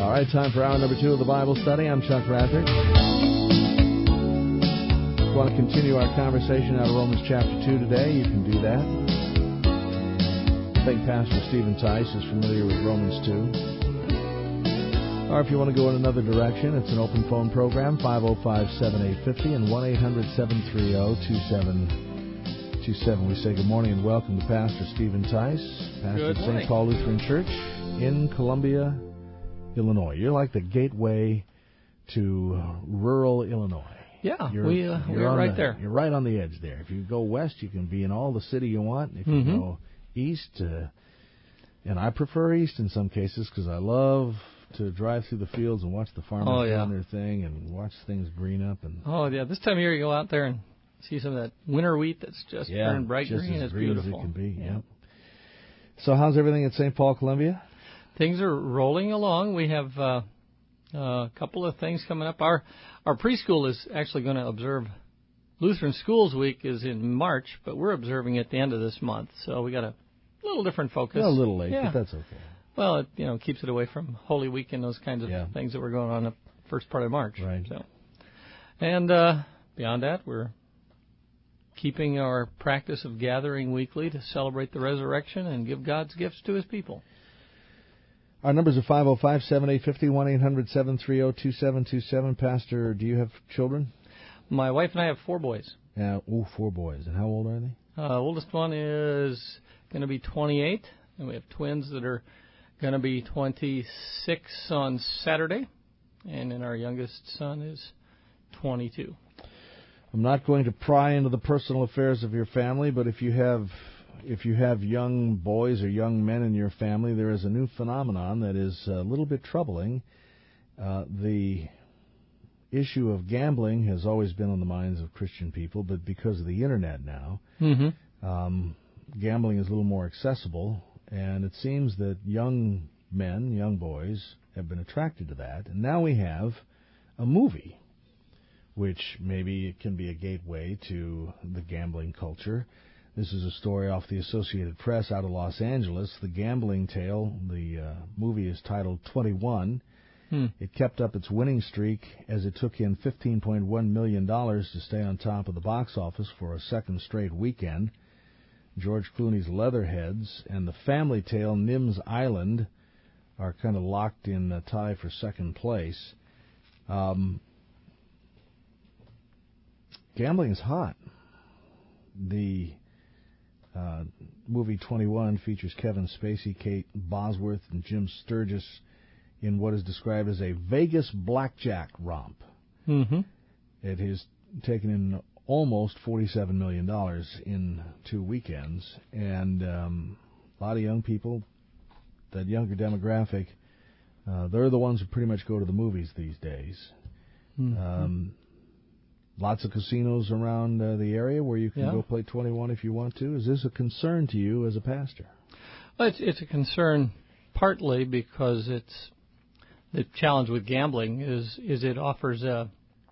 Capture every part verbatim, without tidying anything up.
All right, time for hour number two of the Bible study. I'm Chuck Rathert. If you want to continue our conversation out of Romans chapter two today, you can do that. I think Pastor Stephen Tice is familiar with Romans two. Or if you want to go in another direction, it's an open phone program, five oh five, seven eight five oh and one eight hundred, seven three zero, two seven two seven. We say good morning and welcome to Pastor Stephen Tice, pastor of Saint Paul Lutheran Church in Columbia, Illinois. You're like the gateway to rural Illinois. Yeah, you're, we, uh, you're we're right the, there. You're right on the edge there. If you go west, you can be in all the city you want. If you mm-hmm. go east, uh, and I prefer east in some cases because I love to drive through the fields and watch the farmers oh, yeah. doing their thing and watch things green up. And oh, yeah, this time of year you go out there and see some of that winter wheat that's just yeah, turning bright just green. as It's green beautiful. as it can be, yeah. yeah. So how's everything at Saint Paul, Columbia? Things are rolling along. We have uh, uh, a couple of things coming up. Our our preschool is actually going to observe Lutheran Schools Week is in March, but we're observing at the end of this month. So we got a little different focus. Well, a little late, yeah. but that's okay. Well, it you know keeps it away from Holy Week and those kinds of yeah. things that were going on the first part of March. Right. So, and uh, beyond that, we're keeping our practice of gathering weekly to celebrate the resurrection and give God's gifts to His people. Our numbers are five oh five, seven eight five oh, one eight hundred, seven three zero, two seven two seven. Pastor, do you have children? My wife and I have four boys. Uh, ooh, four boys. And how old are they? Uh, oldest one is going to be twenty-eight, and we have twins that are going to be twenty-six on Saturday, and then our youngest son is twenty-two. I'm not going to pry into the personal affairs of your family, but if you have if you have young boys or young men in your family, there is a new phenomenon that is a little bit troubling. Uh, the issue of gambling has always been on the minds of Christian people, but because of the Internet now, mm-hmm. um, gambling is a little more accessible, and it seems that young men, young boys, have been attracted to that. And now we have a movie, which maybe it can be a gateway to the gambling culture. This is a story off the Associated Press out of Los Angeles. The Gambling Tale, the uh, movie is titled twenty-one. Hmm. It kept up its winning streak as it took in fifteen point one million dollars to stay on top of the box office for a second straight weekend. George Clooney's Leatherheads and the family tale Nim's Island are kind of locked in a tie for second place. Um, gambling is hot. The uh, movie twenty-one features Kevin Spacey, Kate Bosworth, and Jim Sturgis in what is described as a Vegas blackjack romp. Mm-hmm. It has taken in almost forty-seven million dollars in two weekends, and um, a lot of young people, that younger demographic, uh, they're the ones who pretty much go to the movies these days. Mm-hmm. Um, lots of casinos around uh, the area where you can yeah. go play twenty-one if you want to. Is this a concern to you as a pastor? Well, it's, it's a concern partly because it's the challenge with gambling is is it offers a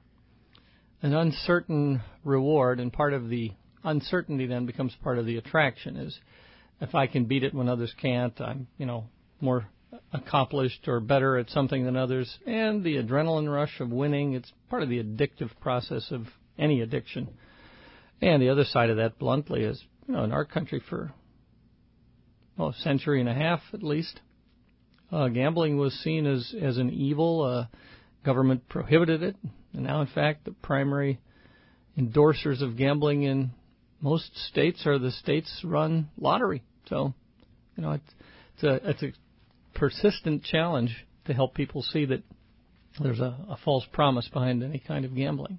an uncertain reward, and part of the uncertainty then becomes part of the attraction. Is if I can beat it when others can't, I'm you know more accomplished or better at something than others, and the adrenaline rush of winning. It's part of the addictive process of any addiction. And the other side of that, bluntly, is you know in our country for well, a century and a half at least. Uh, gambling was seen as, as an evil. Uh, government prohibited it. And now, in fact, the primary endorsers of gambling in most states are the states-run lottery. So, you know, it's, it's, a, it's a persistent challenge to help people see that there's a, a false promise behind any kind of gambling.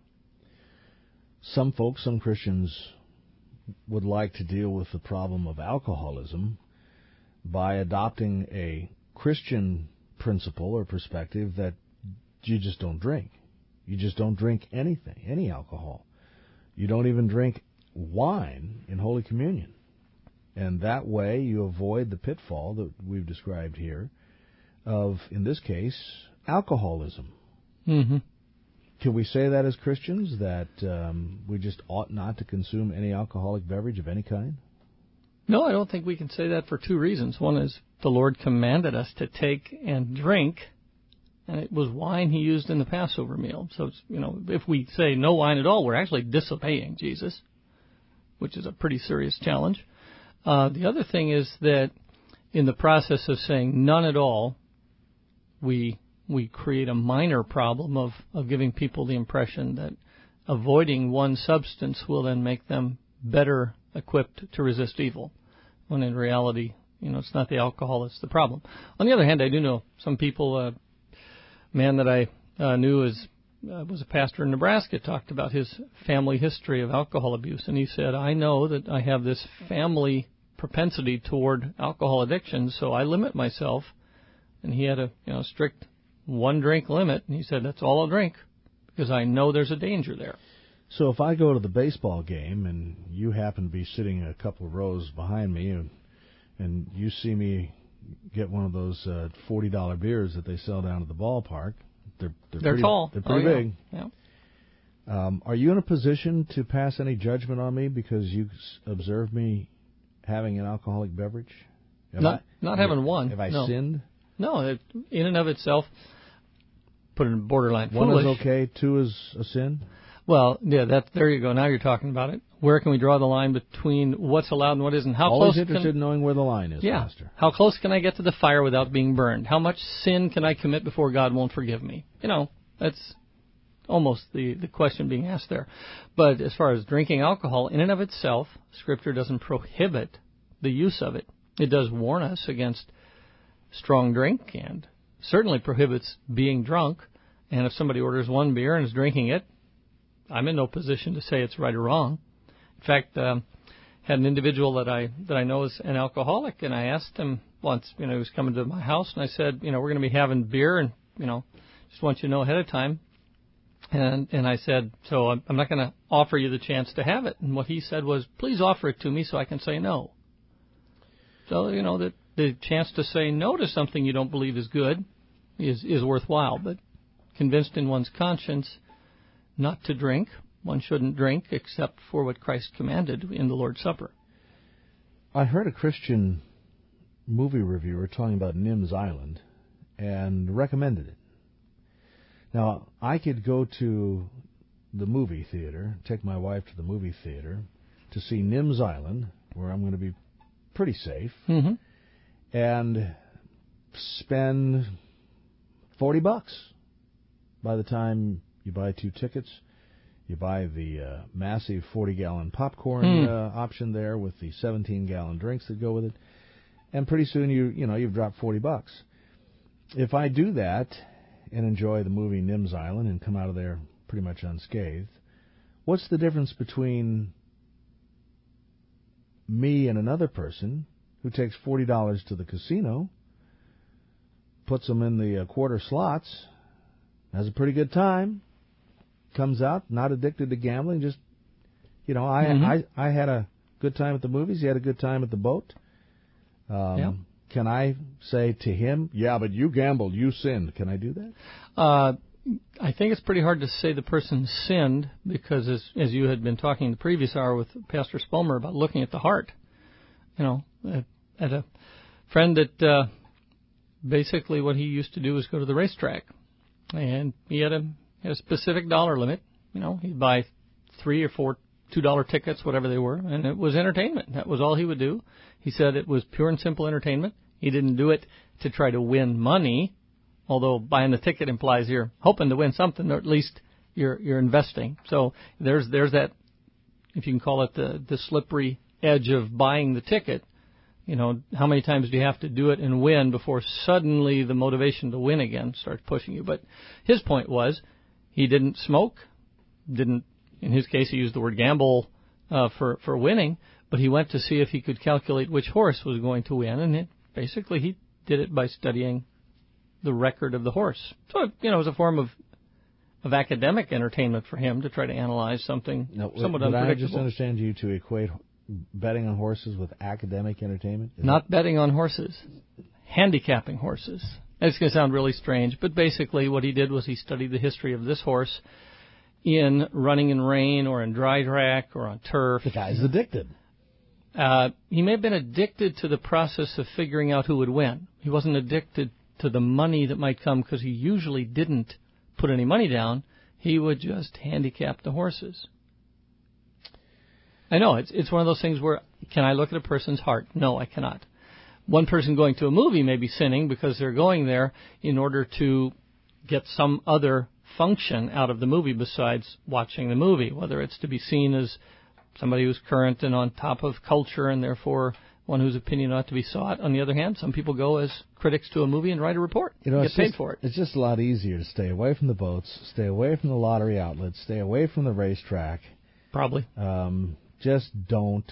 Some folks, some Christians, would like to deal with the problem of alcoholism by adopting a Christian principle or perspective that you just don't drink. You just don't drink anything, any alcohol. You don't even drink wine in Holy Communion. And that way you avoid the pitfall that we've described here of, in this case, alcoholism. Mm-hmm. Can we say that as Christians, that um, we just ought not to consume any alcoholic beverage of any kind? No, I don't think we can say that for two reasons. One is the Lord commanded us to take and drink and it was wine he used in the Passover meal. So, it's, you know, if we say no wine at all, we're actually disobeying Jesus, which is a pretty serious challenge. Uh, the other thing is that in the process of saying none at all, we we create a minor problem of, of giving people the impression that avoiding one substance will then make them better equipped to resist evil, when in reality, you know, it's not the alcohol that's the problem. On the other hand, I do know some people. A uh, man that I uh, knew is, uh, was a pastor in Nebraska talked about his family history of alcohol abuse, and he said, I know that I have this family propensity toward alcohol addiction, so I limit myself. And he had a you know strict one-drink limit, and he said, that's all I'll drink, because I know there's a danger there. So if I go to the baseball game and you happen to be sitting a couple of rows behind me, and, and you see me get one of those uh, forty dollar beers that they sell down at the ballpark, they're they're, they're pretty, tall. They're pretty oh, big. Yeah. yeah. Um, are you in a position to pass any judgment on me because you observed me having an alcoholic beverage? Have not I, not having one. Have I no. sinned? No, it, in and of itself, put it in borderline One foolish. is okay, two is a sin? Well, yeah, that there you go. Now you're talking about it. Where can we draw the line between what's allowed and what isn't? How Always close interested can, in knowing where the line is, yeah. Pastor. How close can I get to the fire without being burned? How much sin can I commit before God won't forgive me? You know, that's almost the, the question being asked there. But as far as drinking alcohol, in and of itself, Scripture doesn't prohibit the use of it. It does warn us against strong drink and certainly prohibits being drunk. And if somebody orders one beer and is drinking it, I'm in no position to say it's right or wrong. In fact, um, had an individual that I that I know is an alcoholic, and I asked him once, you know, he was coming to my house, and I said, you know, we're going to be having beer, and, you know, just want you to know ahead of time. And and I said, so I'm, I'm not going to offer you the chance to have it. And what he said was, please offer it to me so I can say no. So, you know, that the chance to say no to something you don't believe is good is, is worthwhile. But convinced in one's conscience not to drink, one shouldn't drink except for what Christ commanded in the Lord's Supper. I heard a Christian movie reviewer talking about Nims Island and recommended it. Now, I could go to the movie theater, take my wife to the movie theater to see Nims Island, where I'm going to be pretty safe, mm-hmm. and spend forty bucks. By the time you buy two tickets, you buy the uh, massive forty-gallon popcorn mm. uh, option there with the seventeen-gallon drinks that go with it, and pretty soon you you know you've dropped forty bucks. If I do that and enjoy the movie Nims Island and come out of there pretty much unscathed, what's the difference between me and another person who takes forty dollars to the casino, puts them in the uh, quarter slots, has a pretty good time, comes out not addicted to gambling, just, you know, I mm-hmm. I, I had a good time at the movies, he had a good time at the boat. Um, yeah. Can I say to him, yeah, but you gambled, you sinned? Can I do that? Uh, I think it's pretty hard to say the person sinned because, as as you had been talking in the previous hour with Pastor Spulmer about looking at the heart, you know, I had a friend that uh, basically what he used to do was go to the racetrack, and he had a, had a specific dollar limit. You know, he'd buy three or four two dollar tickets, whatever they were, and it was entertainment. That was all he would do. He said it was pure and simple entertainment. He didn't do it to try to win money, although buying the ticket implies you're hoping to win something, or at least you're you're investing. So there's there's that, if you can call it the, the slippery edge of buying the ticket. You know, how many times do you have to do it and win before suddenly the motivation to win again starts pushing you? But his point was he didn't smoke, didn't, in his case he used the word gamble uh, for, for winning, but he went to see if he could calculate which horse was going to win, and it, basically he did it by studying the record of the horse. So, you know, it was a form of of academic entertainment for him to try to analyze something no, somewhat did unpredictable. I just understand you to equate betting on horses with academic entertainment? Is Not betting on horses, handicapping horses. It's going to sound really strange, but basically what he did was he studied the history of this horse in running in rain or in dry track or on turf. The guy's addicted. Uh, he may have been addicted to the process of figuring out who would win. He wasn't addicted to the money that might come, because he usually didn't put any money down, he would just handicap the horses. I know, it's it's one of those things where, can I look at a person's heart? No, I cannot. One person going to a movie may be sinning because they're going there in order to get some other function out of the movie besides watching the movie, whether it's to be seen as somebody who's current and on top of culture and therefore one whose opinion ought to be sought. On the other hand, some people go as critics to a movie and write a report, you know, get paid just, for it. It's just a lot easier to stay away from the boats, stay away from the lottery outlets, stay away from the racetrack. Probably. Um, just don't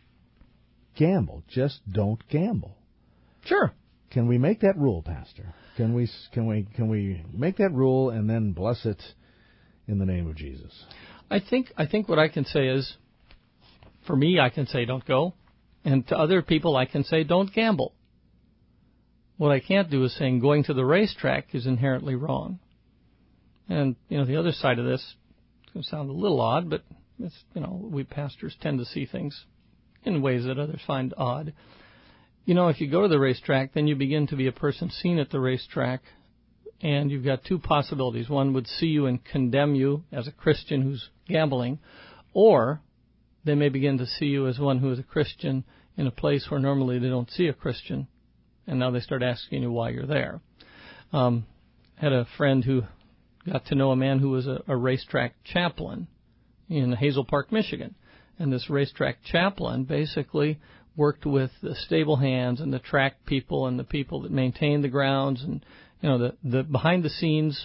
gamble. Just don't gamble. Sure. Can we make that rule, Pastor? Can we can we can we make that rule and then bless it in the name of Jesus? I think I think what I can say is, for me, I can say don't go, and to other people, I can say don't gamble. What I can't do is saying going to the racetrack is inherently wrong. And you know, the other side of this, it's going to sound a little odd, but it's, you know, we pastors tend to see things in ways that others find odd. You know, if you go to the racetrack, then you begin to be a person seen at the racetrack, and you've got two possibilities. One would see you and condemn you as a Christian who's gambling, or they may begin to see you as one who is a Christian in a place where normally they don't see a Christian, and now they start asking you why you're there. Um, had a friend who got to know a man who was a, a racetrack chaplain in Hazel Park, Michigan, and this racetrack chaplain basically worked with the stable hands and the track people and the people that maintain the grounds and, you know, the, the behind-the-scenes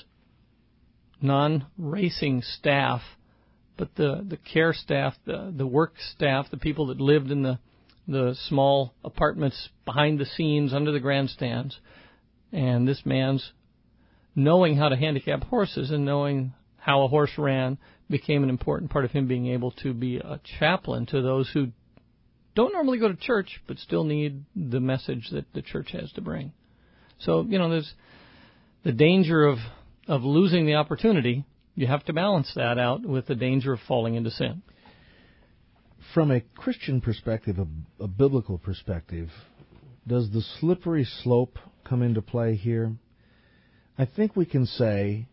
non-racing staff, but the, the care staff, the, the work staff, the people that lived in the, the small apartments behind the scenes under the grandstands. And this man's knowing how to handicap horses and knowing how a horse ran became an important part of him being able to be a chaplain to those who don't normally go to church, but still need the message that the church has to bring. So, you know, there's the danger of, of losing the opportunity. You have to balance that out with the danger of falling into sin. From a Christian perspective, a, a biblical perspective, does the slippery slope come into play here? I think we can say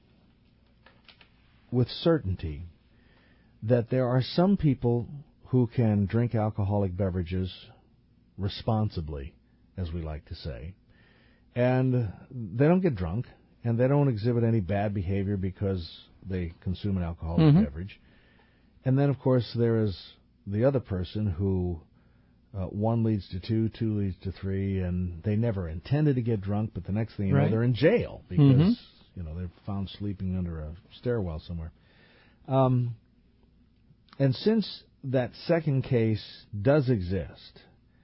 with certainty that there are some people who can drink alcoholic beverages responsibly, as we like to say, and they don't get drunk, and they don't exhibit any bad behavior because they consume an alcoholic mm-hmm. beverage. And then, of course, there is the other person who uh, one leads to two, two leads to three, and they never intended to get drunk, but the next thing you right. know, they're in jail because, mm-hmm. you know, they're found sleeping under a stairwell somewhere. Um, and since that second case does exist,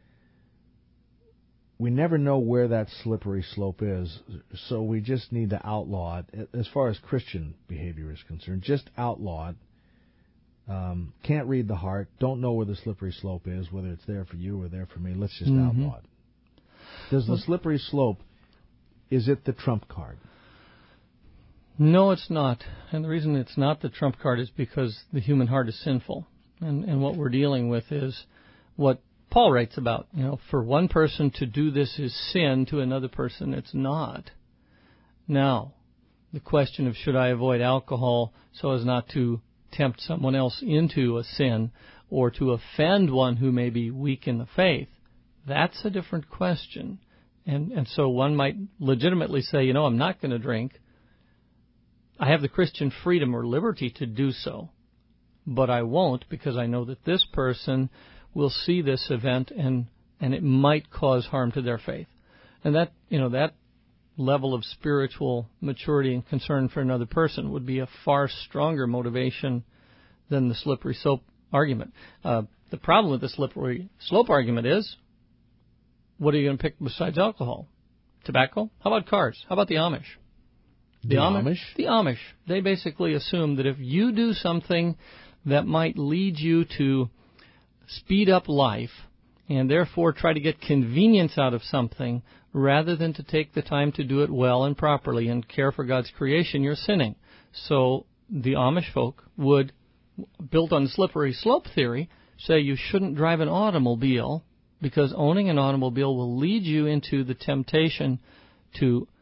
we never know where that slippery slope is, so we just need to outlaw it. As far as Christian behavior is concerned, just outlaw it. Um, can't read the heart, don't know where the slippery slope is, whether it's there for you or there for me. Let's just mm-hmm. outlaw it. Does the slippery slope, is it the trump card? No, it's not. And the reason it's not the trump card is because the human heart is sinful. And, and what we're dealing with is what Paul writes about. You know, for one person to do this is sin, to another person it's not. Now, the question of should I avoid alcohol so as not to tempt someone else into a sin or to offend one who may be weak in the faith, that's a different question. And, and so one might legitimately say, you know, I'm not going to drink. I have the Christian freedom or liberty to do so. But I won't because I know that this person will see this event and, and it might cause harm to their faith. And that, you know, that level of spiritual maturity and concern for another person would be a far stronger motivation than the slippery slope argument. Uh, the problem with the slippery slope argument is, what are you going to pick besides alcohol? Tobacco? How about cars? How about the Amish? The, the Amish? Amish? The Amish. They basically assume that if you do something that might lead you to speed up life and therefore try to get convenience out of something rather than to take the time to do it well and properly and care for God's creation, you're sinning. So the Amish folk would, built on the slippery slope theory, say you shouldn't drive an automobile because owning an automobile will lead you into the temptation to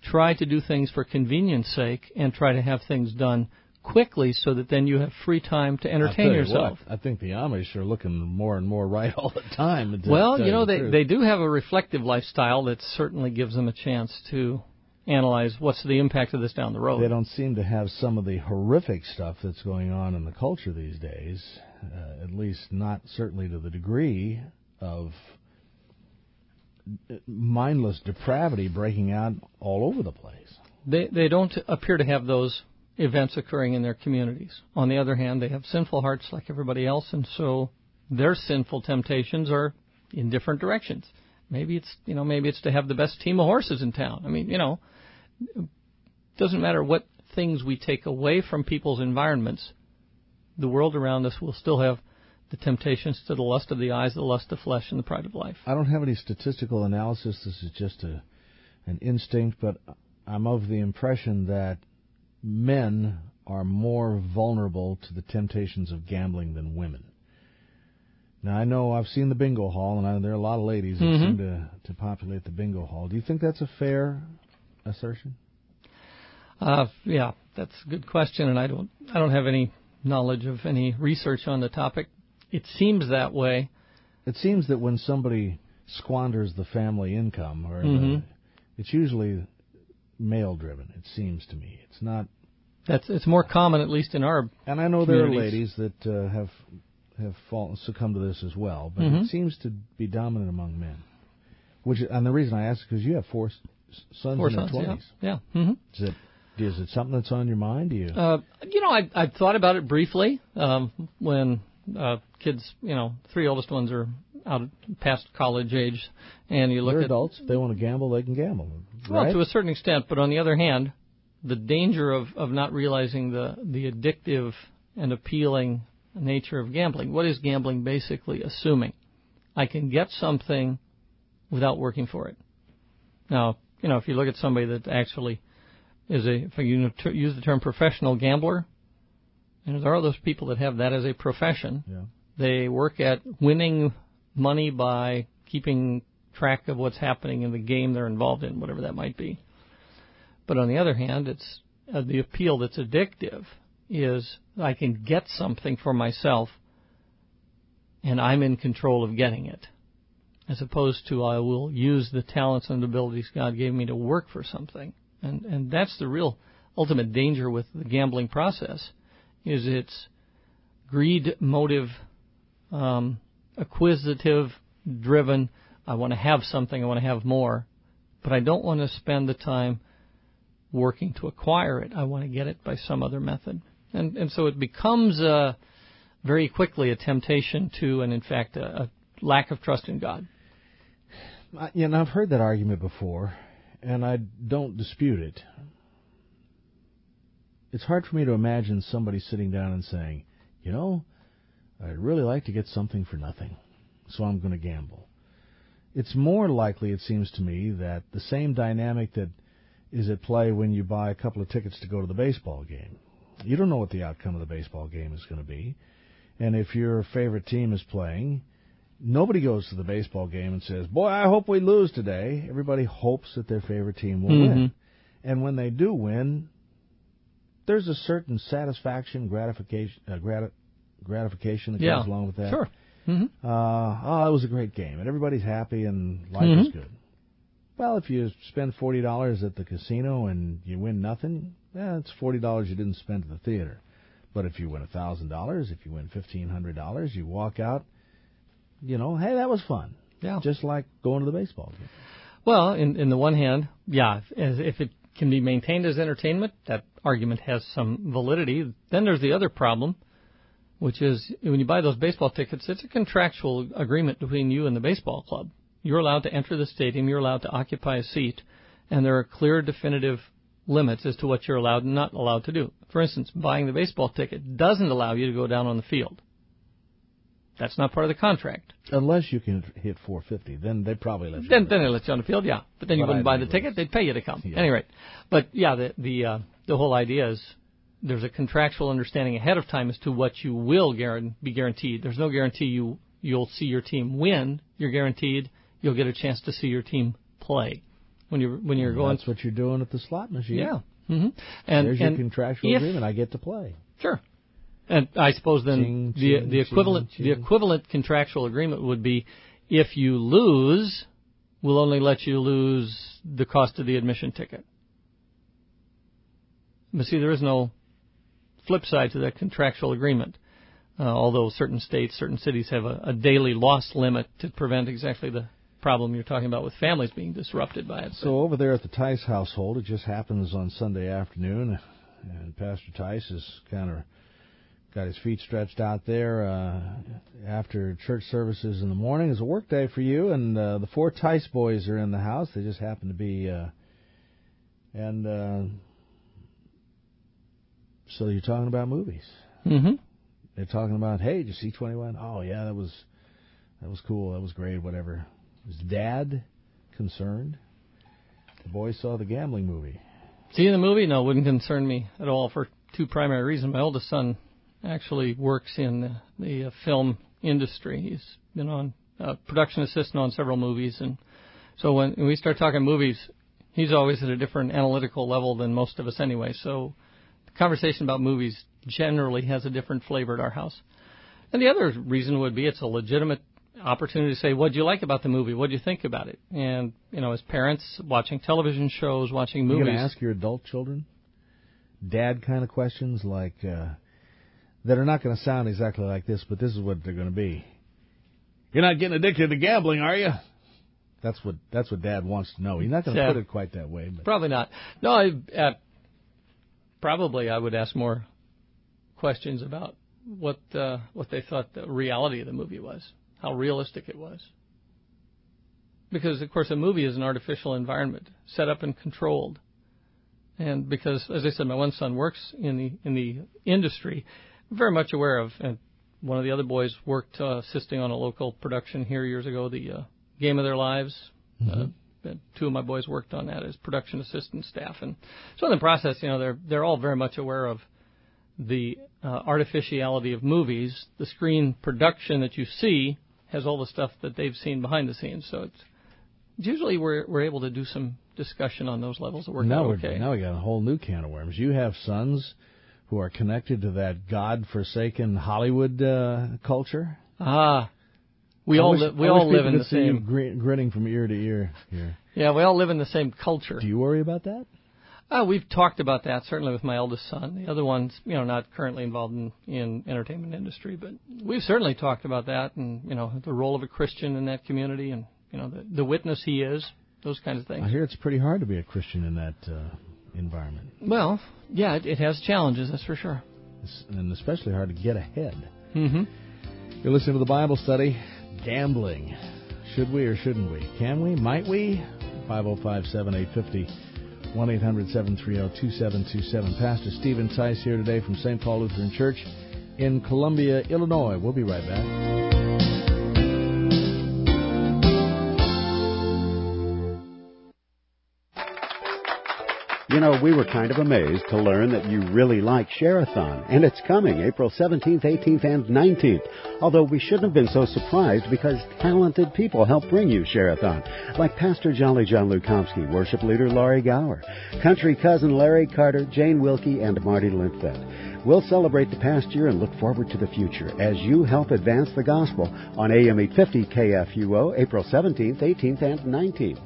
try to do things for convenience sake and try to have things done quickly so that then you have free time to entertain yourself. What, I think the Amish are looking more and more right all the time. Well, you know, they, they do have a reflective lifestyle that certainly gives them a chance to analyze what's the impact of this down the road. They don't seem to have some of the horrific stuff that's going on in the culture these days, uh, at least not certainly to the degree of mindless depravity breaking out all over the place. They they don't appear to have those events occurring in their communities. On the other hand, they have sinful hearts like everybody else, and so their sinful temptations are in different directions. Maybe it's, you know, maybe it's to have the best team of horses in town. I mean, you know, it doesn't matter what things we take away from people's environments, the world around us will still have the temptations to the lust of the eyes, the lust of flesh, and the pride of life. I don't have any statistical analysis. This is just a an instinct, but I'm of the impression that men are more vulnerable to the temptations of gambling than women. Now, I know I've seen the bingo hall, and I, there are a lot of ladies that mm-hmm. seem to, to populate the bingo hall. Do you think that's a fair assertion? Uh, yeah, that's a good question, and I don't I don't have any knowledge of any research on the topic. It seems that way. It seems that when somebody squanders the family income, or mm-hmm. the, it's usually male-driven, it seems to me. It's not... That's It's more common, at least in our And I know there are ladies that uh, have have fallen, succumbed to this as well, but mm-hmm. it seems to be dominant among men. Which, and the reason I ask is because you have four sons four in their sons, twenties. Yeah. yeah. Mm-hmm. Is it is it something that's on your mind? Do you? Uh, you know, I I've thought about it briefly um, when uh, kids, you know, three oldest ones are out past college age, and you look They're at adults. If they want to gamble, they can gamble. Well, right? to a certain extent, but on the other hand, the danger of, of not realizing the, the addictive and appealing nature of gambling. What is gambling basically assuming? I can get something without working for it. Now, you know, if you look at somebody that actually is a, if you use the term professional gambler, you know, there are those people that have that as a profession. Yeah. They work at winning money by keeping track of what's happening in the game they're involved in, whatever that might be. But on the other hand, it's uh, the appeal that's addictive is I can get something for myself and I'm in control of getting it, as opposed to I will use the talents and abilities God gave me to work for something. And and that's the real ultimate danger with the gambling process, is it's greed motive, um, acquisitive driven. I want to have something, I want to have more, but I don't want to spend the time working to acquire it. I want to get it by some other method. And and so it becomes uh, very quickly a temptation to, and in fact, a, a lack of trust in God. You know, I've heard that argument before, and I don't dispute it. It's hard for me to imagine somebody sitting down and saying, you know, I'd really like to get something for nothing, so I'm going to gamble. It's more likely, it seems to me, that the same dynamic that is at play when you buy a couple of tickets to go to the baseball game. You don't know what the outcome of the baseball game is going to be. And if your favorite team is playing, nobody goes to the baseball game and says, boy, I hope we lose today. Everybody hopes that their favorite team will mm-hmm. win. And when they do win, there's a certain satisfaction, gratification, uh, grat- gratification that yeah, goes along with that. Sure. Mm-hmm. Uh, oh, it was a great game, and everybody's happy, and life mm-hmm. is good. Well, if you spend forty dollars at the casino and you win nothing, eh, it's forty dollars you didn't spend at the theater. But if you win one thousand dollars, if you win fifteen hundred dollars, you walk out, you know, hey, that was fun. Yeah. Just like going to the baseball game. Well, in, in the one hand, yeah, if, if it can be maintained as entertainment, that argument has some validity. Then there's the other problem, which is when you buy those baseball tickets, it's a contractual agreement between you and the baseball club. You're allowed to enter the stadium, you're allowed to occupy a seat, and there are clear, definitive limits as to what you're allowed and not allowed to do. For instance, buying the baseball ticket doesn't allow you to go down on the field. That's not part of the contract. Unless you can hit four fifty, then they probably let you. Then, then they let you on the field, yeah. But then but you wouldn't I buy the ticket; they'd pay you to come. Yeah. Any rate, but yeah, the the uh, the whole idea is there's a contractual understanding ahead of time as to what you will guarantee, be guaranteed. There's no guarantee you you'll see your team win. You're guaranteed you'll get a chance to see your team play. when you when you're well, going. That's what you're doing at the slot machine. Yeah. Mm-hmm. And there's and your contractual if, agreement. I get to play. Sure. And I suppose then ching, the ching, the equivalent ching, the ching. equivalent contractual agreement would be if you lose, we'll only let you lose the cost of the admission ticket. But see, there is no flip side to that contractual agreement. Uh, although certain states, certain cities have a, a daily loss limit to prevent exactly the problem you're talking about with families being disrupted by it. So over there at the Tice household, it just happens on Sunday afternoon, and Pastor Tice has kind of got his feet stretched out there uh, after church services in the morning. It's a work day for you, and uh, the four Tice boys are in the house. They just happen to be, uh, and uh, so you're talking about movies. Mm-hmm. They're talking about, hey, did you see twenty-one? Oh, yeah, that was that was cool. That was great, whatever. Was Dad concerned? The boys saw the gambling movie. Seeing the movie? No, wouldn't concern me at all for two primary reasons. My oldest son actually works in the, the uh, film industry. He's been on uh, production assistant on several movies. And so when, when we start talking movies, he's always at a different analytical level than most of us anyway. So the conversation about movies generally has a different flavor at our house. And the other reason would be it's a legitimate opportunity to say, what do you like about the movie? What do you think about it? And, you know, as parents, watching television shows, watching movies. You're going to ask your adult children dad kind of questions like uh, that are not going to sound exactly like this, but this is what they're going to be. You're not getting addicted to gambling, are you? That's what that's what Dad wants to know. He's not going to yeah, put it quite that way. But. Probably not. No, I, uh, probably I would ask more questions about what uh, what they thought the reality of the movie was, how realistic it was. Because, of course, a movie is an artificial environment, set up and controlled. And because, as I said, my one son works in the in the industry, very much aware of, and one of the other boys worked uh, assisting on a local production here years ago, the uh, Game of Their Lives. Mm-hmm. Uh, two of my boys worked on that as production assistant staff. And so in the process, you know, they're they're all very much aware of the uh, artificiality of movies. The screen production that you see has all the stuff that they've seen behind the scenes. So it's usually we're we're able to do some discussion on those levels that work now out we're, okay. Now we got a whole new can of worms. You have sons who are connected to that God-forsaken Hollywood uh, culture. Ah, we I all wish, li- we I all wish live in could the see you same gr- grinning from ear to ear here. Yeah, we all live in the same culture. Do you worry about that? Uh, we've talked about that certainly with my eldest son. The other one's, you know, not currently involved in in entertainment industry, but we've certainly talked about that, and you know, the role of a Christian in that community, and you know, the, the witness he is. Those kinds of things. I hear it's pretty hard to be a Christian in that uh, environment. Well, yeah, it, it has challenges, that's for sure. It's, and especially hard to get ahead. Mm-hmm. You're listening to the Bible study, Gambling. Should we or shouldn't we? Can we? Might we? five oh five, seven eight five oh, one eight hundred, seven three oh, two seven two seven. Pastor Stephen Tice here today from Saint Paul Lutheran Church in Columbia, Illinois. We'll be right back. You know, we were kind of amazed to learn that you really like Share-a-thon, and it's coming April seventeenth, eighteenth, and nineteenth. Although we shouldn't have been so surprised because talented people help bring you Share-a-thon, like Pastor Jolly John Lukomsky, worship leader Laurie Gower, country cousin Larry Carter, Jane Wilkie, and Marty Lindfeld. We'll celebrate the past year and look forward to the future as you help advance the gospel on A M eight fifty K F U O April seventeenth, eighteenth, and nineteenth.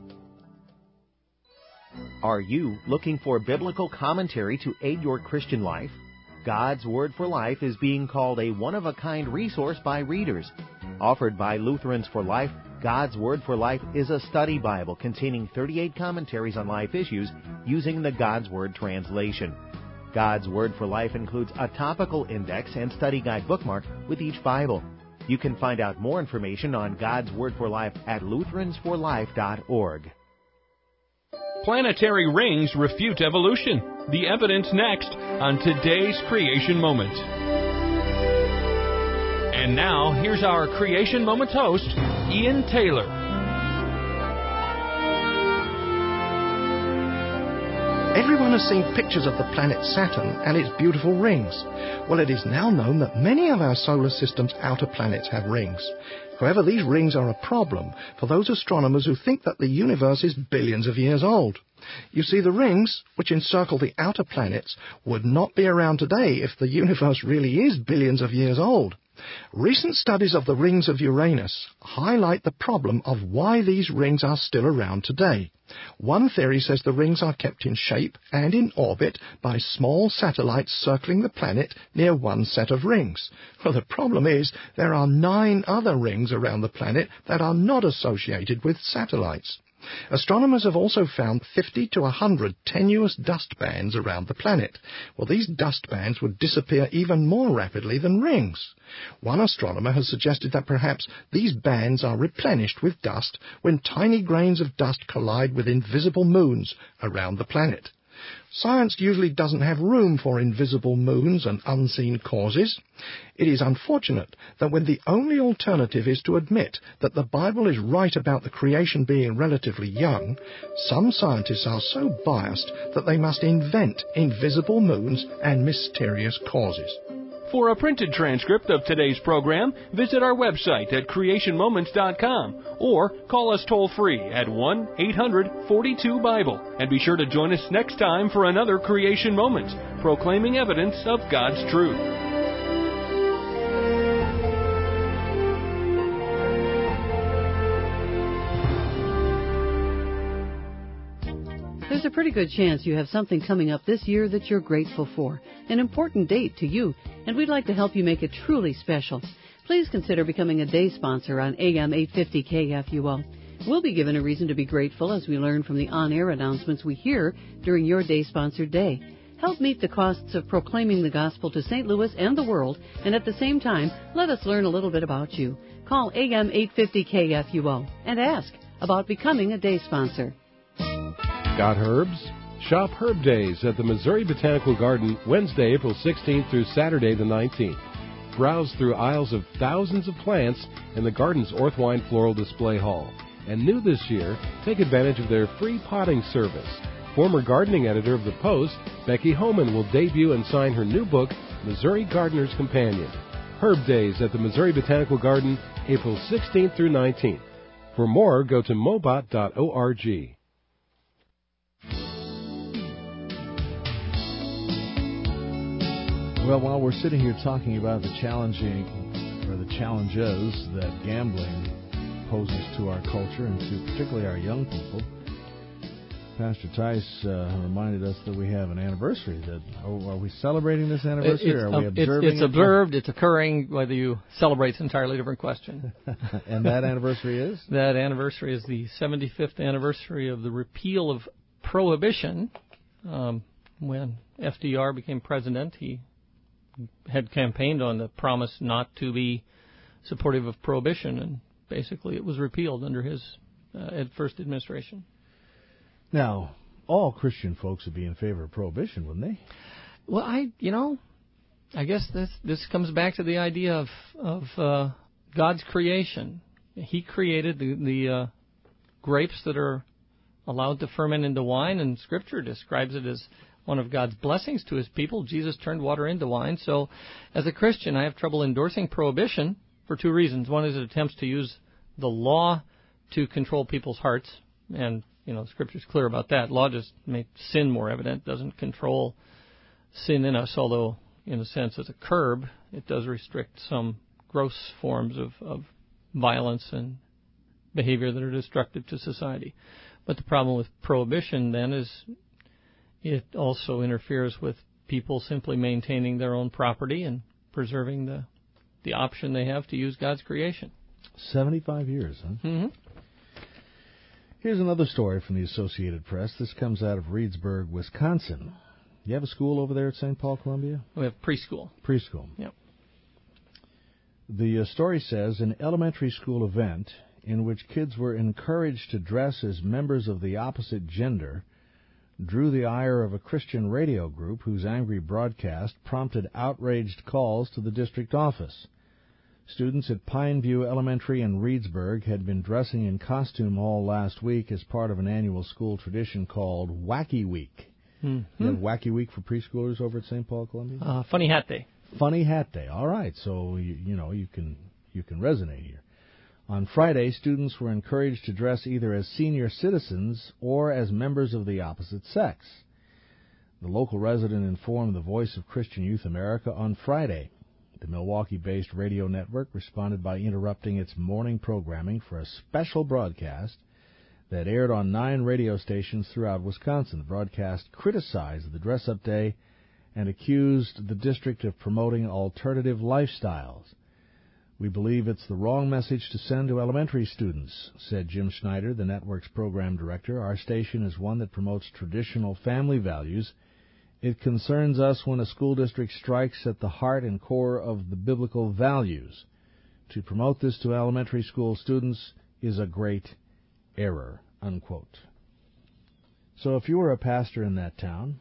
Are you looking for biblical commentary to aid your Christian life? God's Word for Life is being called a one-of-a-kind resource by readers. Offered by Lutherans for Life, God's Word for Life is a study Bible containing thirty-eight commentaries on life issues using the God's Word translation. God's Word for Life includes a topical index and study guide bookmark with each Bible. You can find out more information on God's Word for Life at lutherans for life dot org. Planetary rings refute evolution. The evidence next on today's Creation Moment. And now, here's our Creation Moment host, Ian Taylor. Everyone has seen pictures of the planet Saturn and its beautiful rings. Well, it is now known that many of our solar system's outer planets have rings. However, these rings are a problem for those astronomers who think that the universe is billions of years old. You see, the rings, which encircle the outer planets, would not be around today if the universe really is billions of years old. Recent studies of the rings of Uranus highlight the problem of why these rings are still around today. One theory says the rings are kept in shape and in orbit by small satellites circling the planet near one set of rings. Well, the problem is there are nine other rings around the planet that are not associated with satellites. Astronomers have also found fifty to one hundred tenuous dust bands around the planet. Well, these dust bands would disappear even more rapidly than rings. One astronomer has suggested that perhaps these bands are replenished with dust when tiny grains of dust collide with invisible moons around the planet. Science usually doesn't have room for invisible moons and unseen causes. It is unfortunate that when the only alternative is to admit that the Bible is right about the creation being relatively young, some scientists are so biased that they must invent invisible moons and mysterious causes. For a printed transcript of today's program, visit our website at creation moments dot com or call us toll-free at one eight hundred forty-two Bible. And be sure to join us next time for another Creation Moments, proclaiming evidence of God's truth. There's a pretty good chance you have something coming up this year that you're grateful for, an important date to you, and we'd like to help you make it truly special. Please consider becoming a day sponsor on A M eight fifty K F U O. We'll be given a reason to be grateful as we learn from the on-air announcements we hear during your day-sponsored day. Help meet the costs of proclaiming the gospel to Saint Louis and the world, and at the same time, let us learn a little bit about you. Call A M eight fifty K F U O and ask about becoming a day sponsor. Got herbs? Shop Herb Days at the Missouri Botanical Garden Wednesday, April sixteenth through Saturday the nineteenth. Browse through aisles of thousands of plants in the garden's Orthwine Floral Display Hall. And new this year, take advantage of their free potting service. Former gardening editor of The Post, Becky Homan, will debut and sign her new book, Missouri Gardener's Companion. Herb Days at the Missouri Botanical Garden, April sixteenth through nineteenth. For more, go to mobot dot org. Well, while we're sitting here talking about the challenging, or the challenges that gambling poses to our culture and to particularly our young people, Pastor Tice uh, reminded us that we have an anniversary. That oh, are we celebrating this anniversary? It's, or are we um, observing it's, it's it? observed. It's occurring. Whether you celebrate is an entirely different question. And that anniversary is? That anniversary is the seventy-fifth anniversary of the repeal of prohibition. Um, when F D R became president, he had campaigned on the promise not to be supportive of prohibition, and basically it was repealed under his uh, first administration. Now, all Christian folks would be in favor of prohibition, wouldn't they? Well, I, you know, I guess this this comes back to the idea of of uh, God's creation. He created the, the uh, grapes that are allowed to ferment into wine, and Scripture describes it as one of God's blessings to his people. Jesus turned water into wine. So as a Christian, I have trouble endorsing prohibition for two reasons. One is it attempts to use the law to control people's hearts. And, you know, Scripture's clear about that. Law just makes sin more evident, doesn't control sin in us, although, in a sense, as a curb, it does restrict some gross forms of, of violence and behavior that are destructive to society. But the problem with prohibition, then, is it also interferes with people simply maintaining their own property and preserving the the option they have to use God's creation. seventy-five years, huh? Mm-hmm. Here's another story from the Associated Press. This comes out of Reedsburg, Wisconsin. You have a school over there at Saint Paul Columbia? We have preschool. Preschool. Yep. The uh, story says, an elementary school event in which kids were encouraged to dress as members of the opposite gender drew the ire of a Christian radio group whose angry broadcast prompted outraged calls to the district office. Students at Pineview Elementary in Reedsburg had been dressing in costume all last week as part of an annual school tradition called Wacky Week. Mm-hmm. You have Wacky Week for preschoolers over at Saint Paul Columbia? Uh, Funny Hat Day. Funny Hat Day. All right, so you, you know you can you can resonate here. On Friday, students were encouraged to dress either as senior citizens or as members of the opposite sex. The local resident informed the Voice of Christian Youth America on Friday. The Milwaukee-based radio network responded by interrupting its morning programming for a special broadcast that aired on nine radio stations throughout Wisconsin. The broadcast criticized the dress-up day and accused the district of promoting alternative lifestyles. "We believe it's the wrong message to send to elementary students," said Jim Schneider, the network's program director. "Our station is one that promotes traditional family values. It concerns us when a school district strikes at the heart and core of the biblical values. To promote this to elementary school students is a great error," unquote. So if you were a pastor in that town,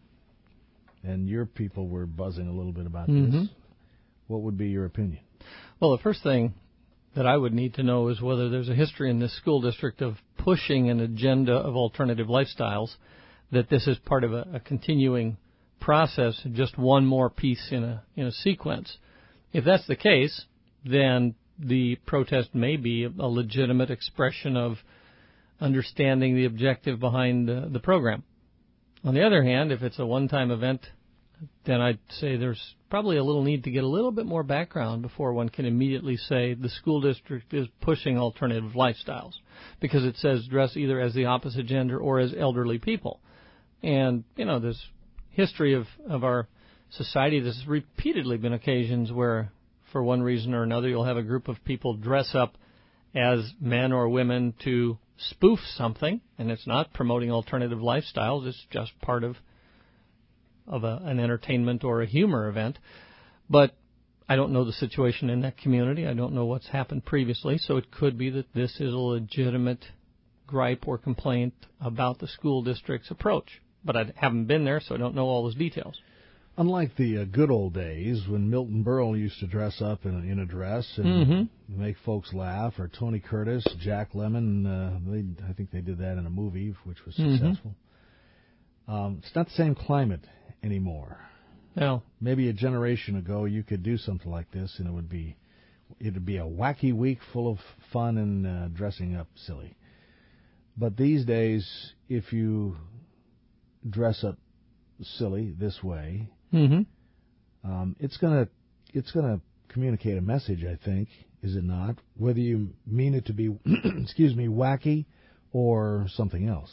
and your people were buzzing a little bit about mm-hmm. this, what would be your opinion? Well, the first thing that I would need to know is whether there's a history in this school district of pushing an agenda of alternative lifestyles, that this is part of a, a continuing process, just one more piece in a in a sequence. If that's the case, then the protest may be a legitimate expression of understanding the objective behind the, the program. On the other hand, if it's a one-time event, then I'd say there's probably a little need to get a little bit more background before one can immediately say the school district is pushing alternative lifestyles, because it says dress either as the opposite gender or as elderly people. And, you know, there's history of, of our society. There's repeatedly been occasions where, for one reason or another, you'll have a group of people dress up as men or women to spoof something, and it's not promoting alternative lifestyles. It's just part of of a, an entertainment or a humor event. But I don't know the situation in that community. I don't know what's happened previously, so it could be that this is a legitimate gripe or complaint about the school district's approach. But I haven't been there, so I don't know all those details. Unlike the uh, good old days when Milton Berle used to dress up in a, in a dress and mm-hmm. make folks laugh, or Tony Curtis, Jack Lemmon, uh, they, I think they did that in a movie which was successful. Mm-hmm. Um, it's not the same climate anymore. No. Maybe a generation ago you could do something like this, and it would be it would be a wacky week full of fun and uh, dressing up silly. But these days, if you dress up silly this way, mm-hmm. um, it's gonna it's gonna communicate a message, I think, is it not? Whether you mean it to be, excuse me, wacky or something else.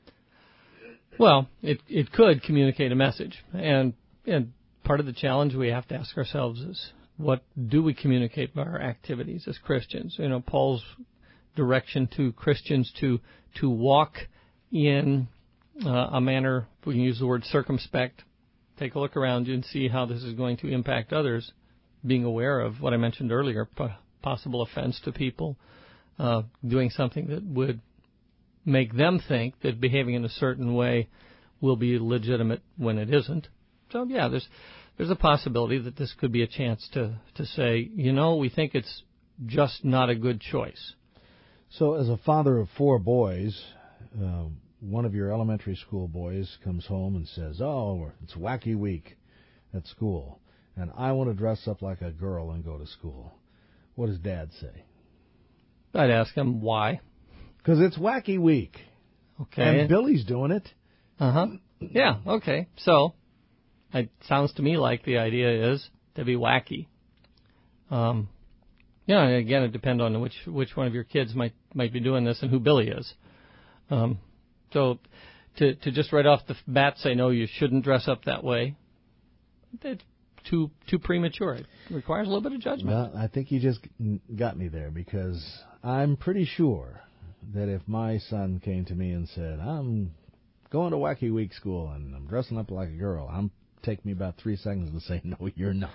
Well, it it could communicate a message, and and part of the challenge we have to ask ourselves is, what do we communicate by our activities as Christians? You know, Paul's direction to Christians to to walk in uh, a manner, if we can use the word circumspect. Take a look around you and see how this is going to impact others, being aware of what I mentioned earlier, p- possible offense to people, uh, doing something that would make them think that behaving in a certain way will be legitimate when it isn't. So, yeah, there's there's a possibility that this could be a chance to, to say, you know, we think it's just not a good choice. So as a father of four boys, uh, one of your elementary school boys comes home and says, oh, it's wacky week at school, and I want to dress up like a girl and go to school. What does Dad say? I'd ask him why. Because it's wacky week. Okay. And Billy's doing it. Uh-huh. Yeah, okay. So it sounds to me like the idea is to be wacky. Um, yeah, and again, it depends on which which one of your kids might might be doing this and who Billy is. Um, so to to just right off the bat say, no, you shouldn't dress up that way, that's too too premature. It requires a little bit of judgment. Well, I think you just got me there, because I'm pretty sure that if my son came to me and said, I'm going to Wacky Week school and I'm dressing up like a girl, I'm take me about three seconds to say, no, you're not.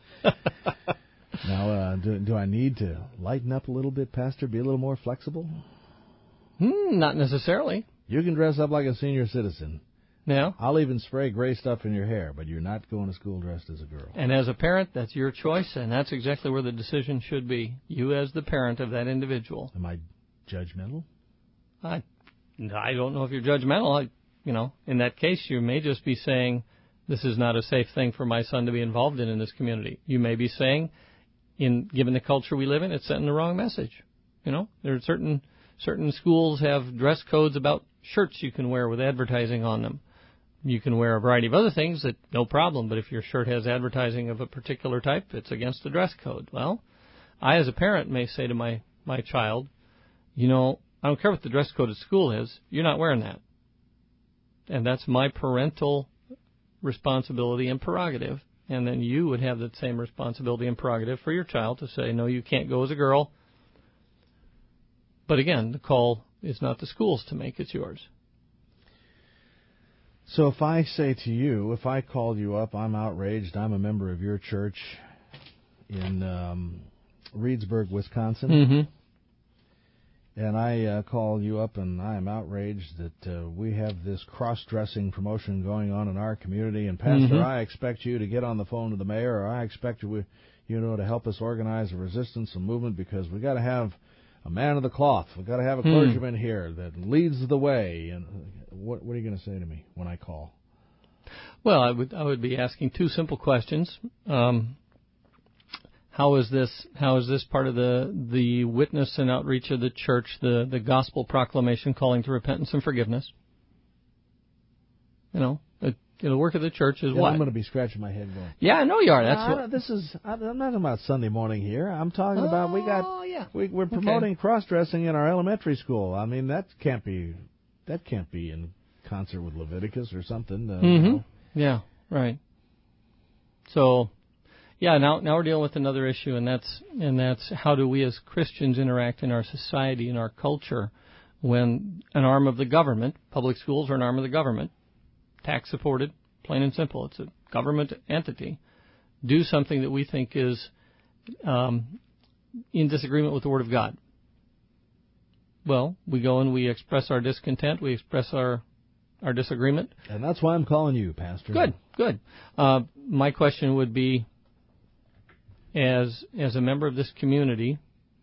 Now, uh, do, do I need to lighten up a little bit, Pastor, be a little more flexible? Hmm, not necessarily. You can dress up like a senior citizen. Yeah. I'll even spray gray stuff in your hair, but you're not going to school dressed as a girl. And as a parent, that's your choice, and that's exactly where the decision should be. You as the parent of that individual. Am I judgmental? I, I don't know if you're judgmental. I, you know, in that case, you may just be saying, this is not a safe thing for my son to be involved in in this community. You may be saying, in given the culture we live in, it's sending the wrong message. You know, there are certain certain schools have dress codes about shirts you can wear with advertising on them. You can wear a variety of other things that no problem, but if your shirt has advertising of a particular type, it's against the dress code. Well, I as a parent may say to my, my child, you know, I don't care what the dress code at school is, you're not wearing that. And that's my parental responsibility and prerogative. And then you would have that same responsibility and prerogative for your child to say, no, you can't go as a girl. But again, the call is not the school's to make, it's yours. So if I say to you, if I call you up, I'm outraged, I'm a member of your church in um, Reedsburg, Wisconsin, mm-hmm. and I uh, call you up and I am outraged that uh, we have this cross-dressing promotion going on in our community, and Pastor, mm-hmm. I expect you to get on the phone to the mayor, or I expect you, you know, to help us organize a resistance and movement, because we got to have a man of the cloth. We've got to have a clergyman hmm. here that leads the way. And what, what are you going to say to me when I call? Well, I would I would be asking two simple questions. Um, how is this how is this part of the the witness and outreach of the church, the the gospel proclamation calling to repentance and forgiveness? You know, the, the work of the church is yeah, what? I'm going to be scratching my head going. Yeah, I know you are. That's no, what. This is. I'm not about Sunday morning here. I'm talking oh, about we got. Yeah. We, we're promoting okay. cross-dressing in our elementary school. I mean, that can't be. That can't be in concert with Leviticus or something. Uh, mm-hmm. you know. Yeah. Right. So, yeah. Now, now we're dealing with another issue, and that's and that's how do we as Christians interact in our society, in our culture, when an arm of the government, public schools are an arm of the government, tax-supported, plain and simple. It's a government entity. Do something that we think is um, in disagreement with the Word of God. Well, we go and we express our discontent. We express our our disagreement. And that's why I'm calling you, Pastor. Good, good. Uh, my question would be, as as a member of this community,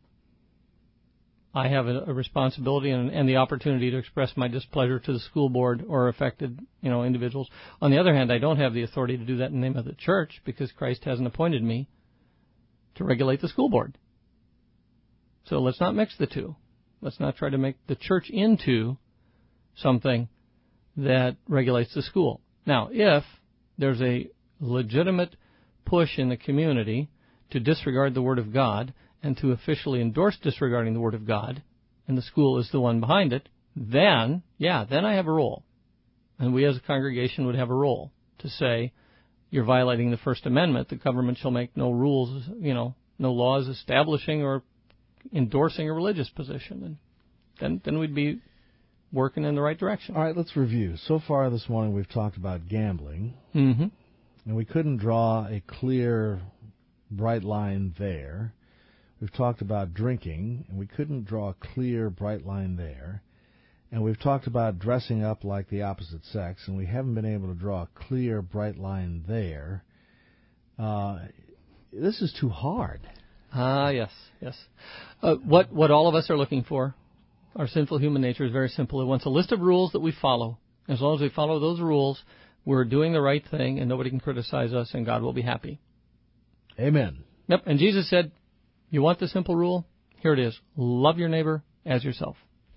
I have a, a responsibility and, and the opportunity to express my displeasure to the school board or affected, you know, individuals. On the other hand, I don't have the authority to do that in the name of the church because Christ hasn't appointed me to regulate the school board. So let's not mix the two. Let's not try to make the church into something that regulates the school. Now, if there's a legitimate push in the community to disregard the Word of God and to officially endorse disregarding the Word of God, and the school is the one behind it, then, yeah, then I have a role. And we as a congregation would have a role to say, you're violating the First Amendment. The government shall make no rules, you know, no laws establishing or endorsing a religious position. And then, then we'd be working in the right direction. All right, let's review. So far this morning we've talked about gambling, mm-hmm. and we couldn't draw a clear, bright line there. We've talked about drinking, and we couldn't draw a clear, bright line there. And we've talked about dressing up like the opposite sex, and we haven't been able to draw a clear, bright line there. Uh, this is too hard. Ah, yes, yes. Uh, what what all of us are looking for, our sinful human nature is very simple. It wants a list of rules that we follow. As long as we follow those rules, we're doing the right thing, and nobody can criticize us, and God will be happy. Amen. Yep, and Jesus said, you want the simple rule? Here it is. Love your neighbor as yourself.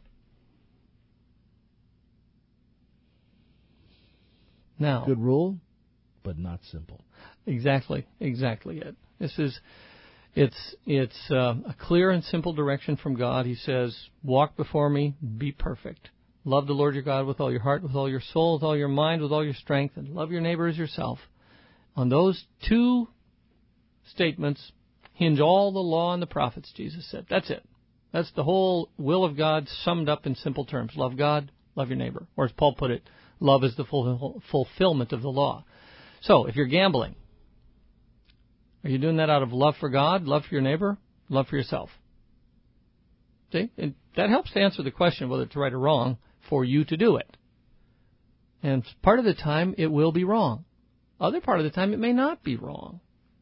Now, good rule, but not simple. Exactly, exactly it. This is, it's it's uh, a clear and simple direction from God. He says, walk before me, be perfect. Love the Lord your God with all your heart, with all your soul, with all your mind, with all your strength, and love your neighbor as yourself. On those two statements hinge all the law and the prophets, Jesus said. That's it. That's the whole will of God summed up in simple terms. Love God, love your neighbor. Or as Paul put it, love is the full, fulfillment of the law. So, if you're gambling, are you doing that out of love for God, love for your neighbor, love for yourself? See? And that helps to answer the question whether it's right or wrong for you to do it. And part of the time, it will be wrong. Other part of the time, it may not be wrong.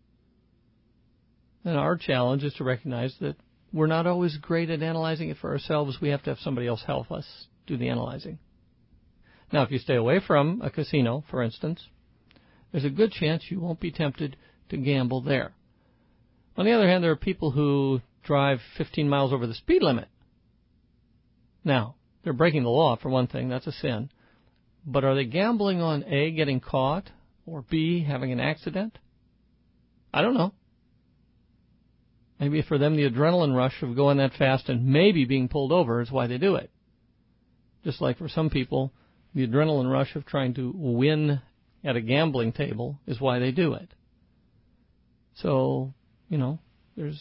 And our challenge is to recognize that we're not always great at analyzing it for ourselves. We have to have somebody else help us do the analyzing. Now, if you stay away from a casino, for instance, there's a good chance you won't be tempted to gamble there. On the other hand, there are people who drive fifteen miles over the speed limit. Now, they're breaking the law, for one thing. That's a sin. But are they gambling on A, getting caught, or B, having an accident? I don't know. Maybe for them the adrenaline rush of going that fast and maybe being pulled over is why they do it. Just like for some people, the adrenaline rush of trying to win at a gambling table is why they do it. So, you know, there's...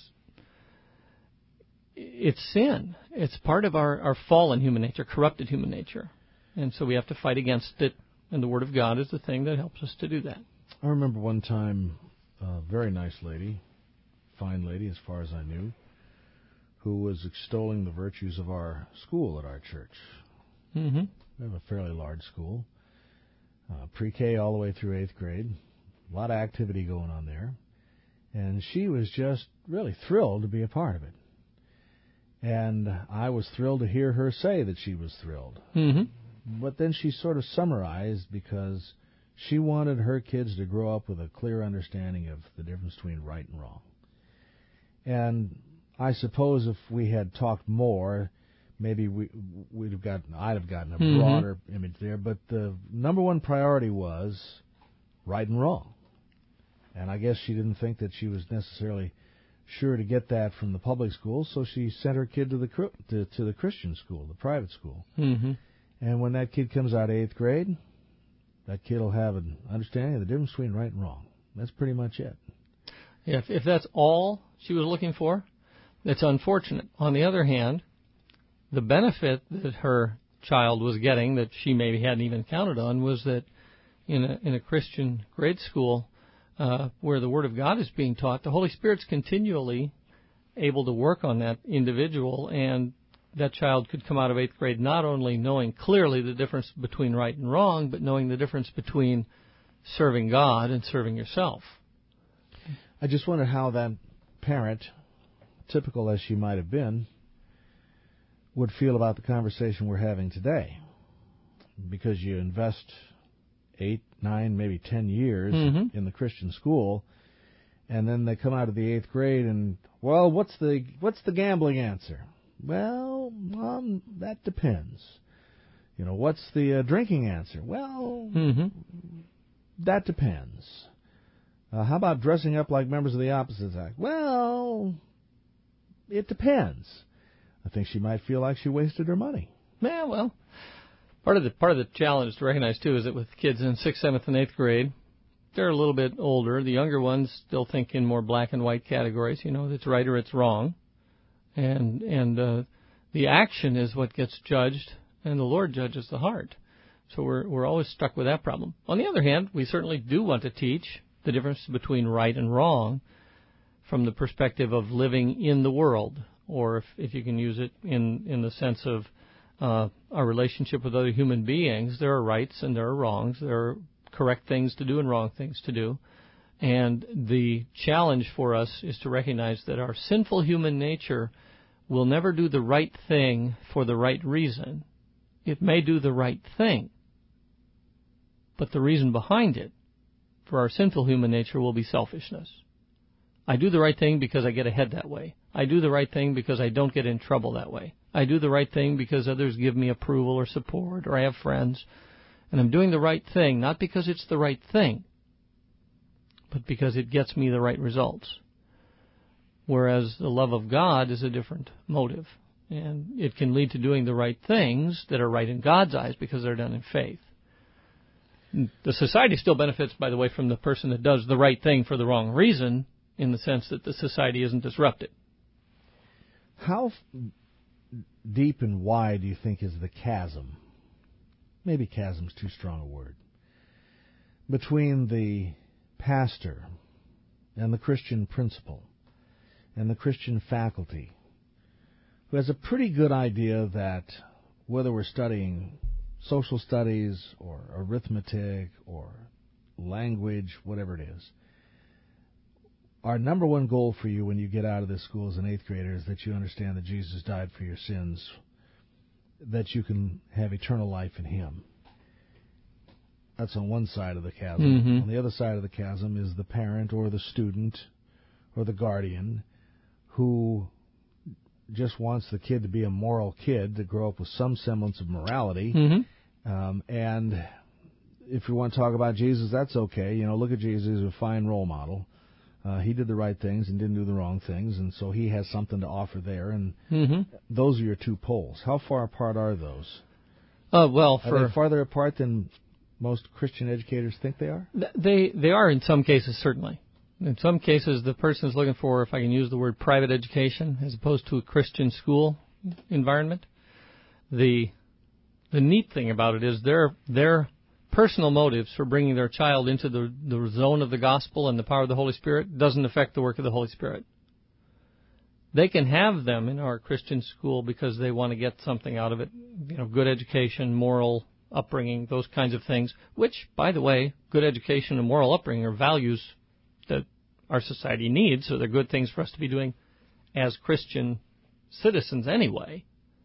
It's sin. It's part of our, our fallen human nature, corrupted human nature. And so we have to fight against it, and the Word of God is the thing that helps us to do that. I remember one time a very nice lady, fine lady as far as I knew, who was extolling the virtues of our school at our church. Mm-hmm. We have a fairly large school, uh, pre-K all the way through eighth grade. A lot of activity going on there. And she was just really thrilled to be a part of it. And I was thrilled to hear her say that she was thrilled. Mm-hmm. But then she sort of summarized because she wanted her kids to grow up with a clear understanding of the difference between right and wrong. And I suppose if we had talked more, maybe we, we'd have gotten, I'd have gotten a mm-hmm. broader image there. But the number one priority was right and wrong. And I guess she didn't think that she was necessarily sure to get that from the public school, so she sent her kid to the to, to the Christian school, the private school. Mm-hmm. And when that kid comes out of eighth grade, that kid will have an understanding of the difference between right and wrong. That's pretty much it. Yeah, if, if that's all she was looking for, that's unfortunate. On the other hand, the benefit that her child was getting that she maybe hadn't even counted on was that in a, in a Christian grade school, Uh, where the Word of God is being taught, the Holy Spirit's continually able to work on that individual, and that child could come out of eighth grade not only knowing clearly the difference between right and wrong, but knowing the difference between serving God and serving yourself. I just wonder how that parent, typical as she might have been, would feel about the conversation we're having today. Because you invest eight, nine, maybe ten years mm-hmm. in the Christian school, and then they come out of the eighth grade and, well, what's the what's the gambling answer? Well, um, that depends. You know, what's the uh, drinking answer? Well, mm-hmm. that depends. Uh, how about dressing up like members of the opposite sex? Well, it depends. I think she might feel like she wasted her money. Yeah, well, part of the part of the challenge to recognize too is that with kids in sixth, seventh, and eighth grade, they're a little bit older. The younger ones still think in more black and white categories. You know, it's right or it's wrong, and and uh, the action is what gets judged, and the Lord judges the heart. So we're we're always stuck with that problem. On the other hand, we certainly do want to teach the difference between right and wrong from the perspective of living in the world, or if, if you can use it in, in the sense of uh, our relationship with other human beings, there are rights and there are wrongs. There are correct things to do and wrong things to do. And the challenge for us is to recognize that our sinful human nature will never do the right thing for the right reason. It may do the right thing, but the reason behind it for our sinful human nature will be selfishness. I do the right thing because I get ahead that way. I do the right thing because I don't get in trouble that way. I do the right thing because others give me approval or support, or I have friends. And I'm doing the right thing not because it's the right thing, but because it gets me the right results. Whereas the love of God is a different motive. And it can lead to doing the right things that are right in God's eyes because they're done in faith. The society still benefits, by the way, from the person that does the right thing for the wrong reason, in the sense that the society isn't disrupted. How f- deep and wide do you think is the chasm? Maybe chasm's too strong a word. Between the pastor and the Christian principal and the Christian faculty, who has a pretty good idea that whether we're studying social studies or arithmetic or language, whatever it is, our number one goal for you when you get out of this school as an eighth grader is that you understand that Jesus died for your sins, that you can have eternal life in Him. That's on one side of the chasm. Mm-hmm. On the other side of the chasm is the parent or the student or the guardian who just wants the kid to be a moral kid, to grow up with some semblance of morality. Mm-hmm. Um, and if you want to talk about Jesus, that's okay. You know, look at Jesus as a fine role model. Uh, he did the right things and didn't do the wrong things, and so he has something to offer there. And mm-hmm. those are your two poles. How far apart are those? Uh, well, for are they farther apart than most Christian educators think they are? They they are in some cases, certainly. In some cases, the person is looking for, if I can use the word, private education as opposed to a Christian school environment. The the neat thing about it is their their personal motives for bringing their child into the, the zone of the gospel and the power of the Holy Spirit doesn't affect the work of the Holy Spirit. They can have them in our Christian school because they want to get something out of it, you know, good education, moral upbringing, those kinds of things, which, by the way, good education and moral upbringing are values that our society needs, so they're good things for us to be doing as Christian citizens anyway.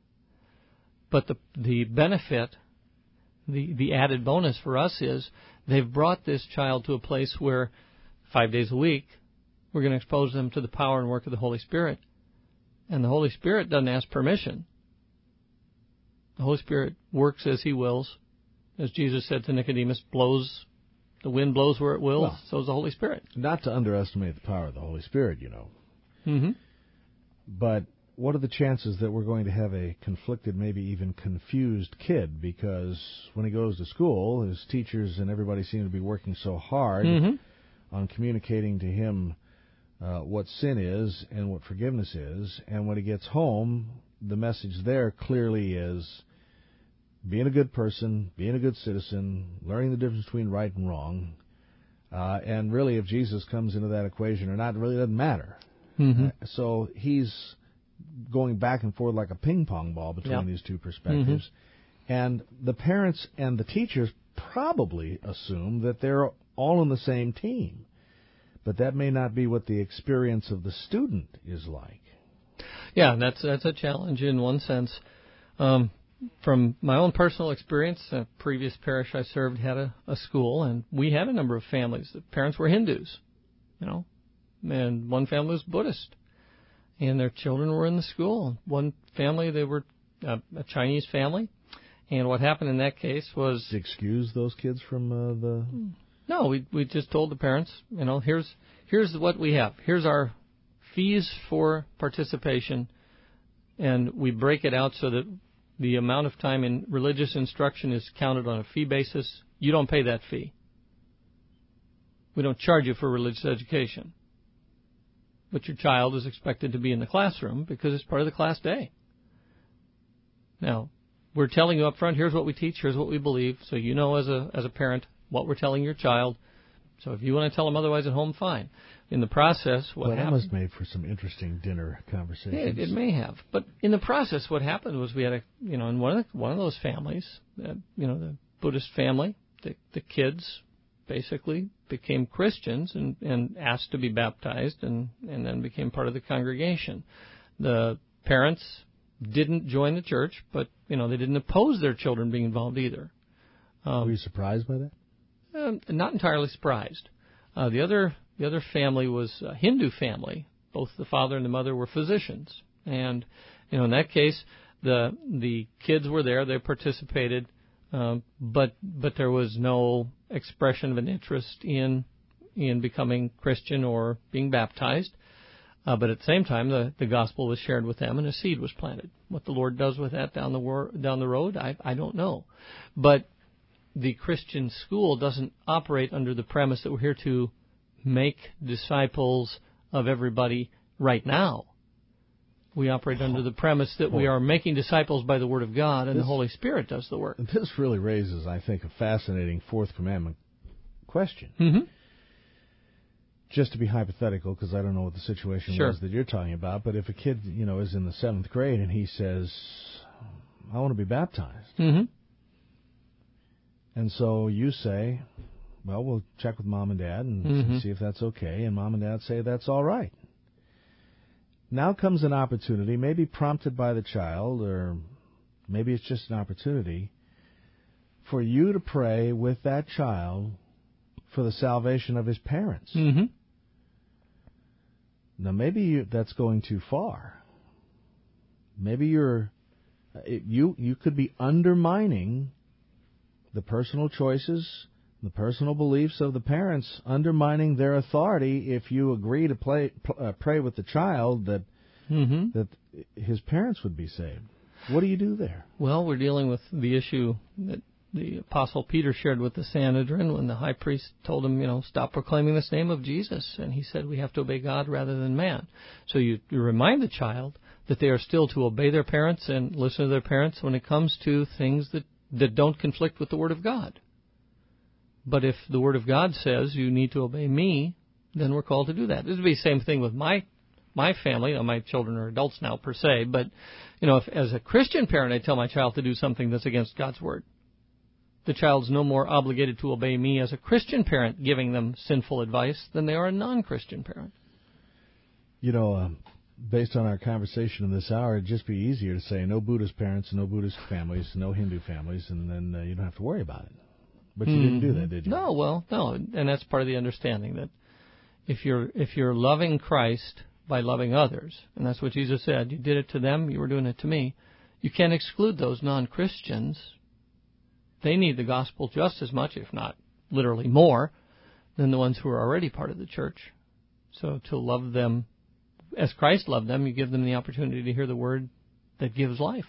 But the the benefit, the, the added bonus for us is they've brought this child to a place where five days a week we're going to expose them to the power and work of the Holy Spirit. And the Holy Spirit doesn't ask permission. The Holy Spirit works as He wills. As Jesus said to Nicodemus, blows, the wind blows where it wills, well, so is the Holy Spirit. Not to underestimate the power of the Holy Spirit, you know. Mm-hmm. But what are the chances that we're going to have a conflicted, maybe even confused kid? Because when he goes to school, his teachers and everybody seem to be working so hard mm-hmm. on communicating to him uh, what sin is and what forgiveness is. And when he gets home, the message there clearly is being a good person, being a good citizen, learning the difference between right and wrong. Uh, and really, if Jesus comes into that equation or not, it really doesn't matter. Mm-hmm. Uh, so he's going back and forth like a ping pong ball between yep. these two perspectives. Mm-hmm. And the parents and the teachers probably assume that they're all on the same team. But that may not be what the experience of the student is like. Yeah, that's that's a challenge in one sense. Um, from my own personal experience, a previous parish I served had a, a school, and we had a number of families. The parents were Hindus, you know, and one family was Buddhist, and their children were in the school. One family, they were a, a Chinese family, and what happened in that case was... Excuse those kids from uh, the... No, we we just told the parents, you know, here's here's what we have. Here's our fees for participation, and we break it out so that the amount of time in religious instruction is counted on a fee basis. You don't pay that fee. We don't charge you for religious education. But your child is expected to be in the classroom because it's part of the class day. Now, we're telling you up front, here's what we teach, here's what we believe, so you know as a as a parent what we're telling your child. So if you want to tell them otherwise at home, fine. In the process, what well, happened... Well, that must have made for some interesting dinner conversations. It, it may have. But in the process, what happened was we had a, you know, in one of the, one of those families, uh, you know, the Buddhist family, the, the kids basically became Christians and, and asked to be baptized and, and then became part of the congregation. The parents didn't join the church, but, you know, they didn't oppose their children being involved either. Um, Were you surprised by that? Uh, not entirely surprised. Uh, the other the other family was a Hindu family. Both the father and the mother were physicians, and you know in that case the the kids were there. They participated, um, but but there was no expression of an interest in in becoming Christian or being baptized. Uh, but at the same time, the, the gospel was shared with them, and a seed was planted. What the Lord does with that down the wor- down the road, I I don't know, but the Christian school doesn't operate under the premise that we're here to make disciples of everybody right now. We operate under the premise that we are making disciples by the Word of God, and this, the Holy Spirit does the work. This really raises, I think, a fascinating Fourth Commandment question. Mm-hmm. Just to be hypothetical, because I don't know what the situation sure. was that you're talking about, but if a kid, you know, is in the seventh grade and he says, I want to be baptized, mm-hmm. and so you say, well, we'll check with mom and dad and mm-hmm. see if that's okay. And mom and dad say that's all right. Now comes an opportunity, maybe prompted by the child, or maybe it's just an opportunity, for you to pray with that child for the salvation of his parents. Mm-hmm. Now, maybe you, that's going too far. maybe you're you you could be undermining the personal choices, the personal beliefs of the parents, undermining their authority if you agree to play, uh, pray with the child that mm-hmm. that his parents would be saved. What do you do there? Well, we're dealing with the issue that the Apostle Peter shared with the Sanhedrin when the high priest told him, you know, stop proclaiming this name of Jesus. And he said we have to obey God rather than man. So you, you remind the child that they are still to obey their parents and listen to their parents when it comes to things that, that don't conflict with the Word of God. But if the Word of God says you need to obey me, then we're called to do that. This would be the same thing with my my family. Now, my children are adults now per se, but you know, if as a Christian parent I tell my child to do something that's against God's Word, the child's no more obligated to obey me as a Christian parent giving them sinful advice than they are a non-Christian parent. You know, um, based on our conversation in this hour, it'd just be easier to say no Buddhist parents, no Buddhist families, no Hindu families, and then uh, you don't have to worry about it. But you mm-hmm. didn't do that, did you? No, well, no, and that's part of the understanding that if you're if you're loving Christ by loving others, and that's what Jesus said, you did it to them, you were doing it to me, you can't exclude those non-Christians. They need the gospel just as much, if not literally more, than the ones who are already part of the church. So to love them as Christ loved them, you give them the opportunity to hear the word that gives life.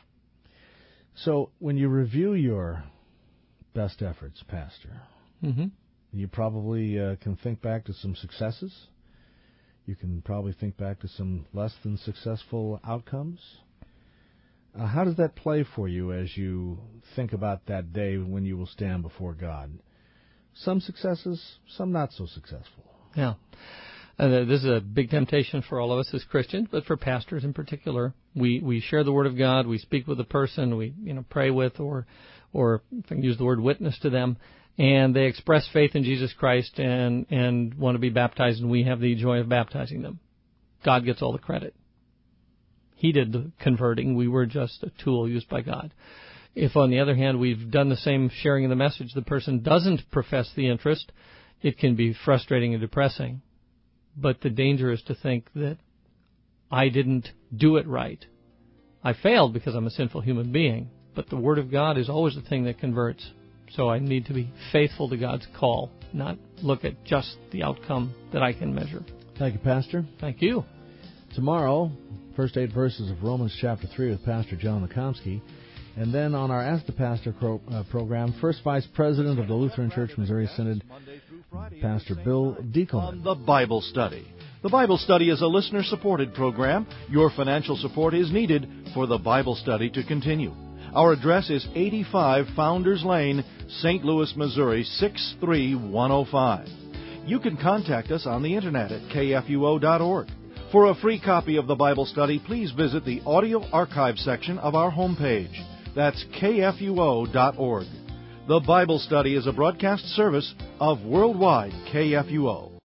So when you review your best efforts, Pastor, mm-hmm. you probably uh, can think back to some successes. You can probably think back to some less than successful outcomes. Uh, how does that play for you as you think about that day when you will stand before God? Some successes, some not so successful. Yeah. Uh, this is a big temptation for all of us as Christians, but for pastors in particular. We we share the Word of God, we speak with a person, we you know pray with, or or if I can use the word witness to them, and they express faith in Jesus Christ and, and want to be baptized, and we have the joy of baptizing them. God gets all the credit. He did the converting. We were just a tool used by God. If, on the other hand, we've done the same sharing of the message, the person doesn't profess the interest, it can be frustrating and depressing. But the danger is to think that I didn't do it right. I failed because I'm a sinful human being, but the Word of God is always the thing that converts. So I need to be faithful to God's call, not look at just the outcome that I can measure. Thank you, Pastor. Thank you. Tomorrow, first eight verses of Romans chapter three with Pastor John Lekomsky. And then on our Ask the Pastor pro, uh, program, First Vice President of the Lutheran Church Missouri Synod, Pastor Bill Deakelman. The Bible Study. The Bible Study is a listener-supported program. Your financial support is needed for the Bible Study to continue. Our address is eighty-five Founders Lane, Saint Louis, Missouri, six three one oh five. You can contact us on the Internet at K F U O dot org. For a free copy of the Bible Study, please visit the audio archive section of our homepage. That's K F U O dot org. The Bible Study is a broadcast service of Worldwide K F U O.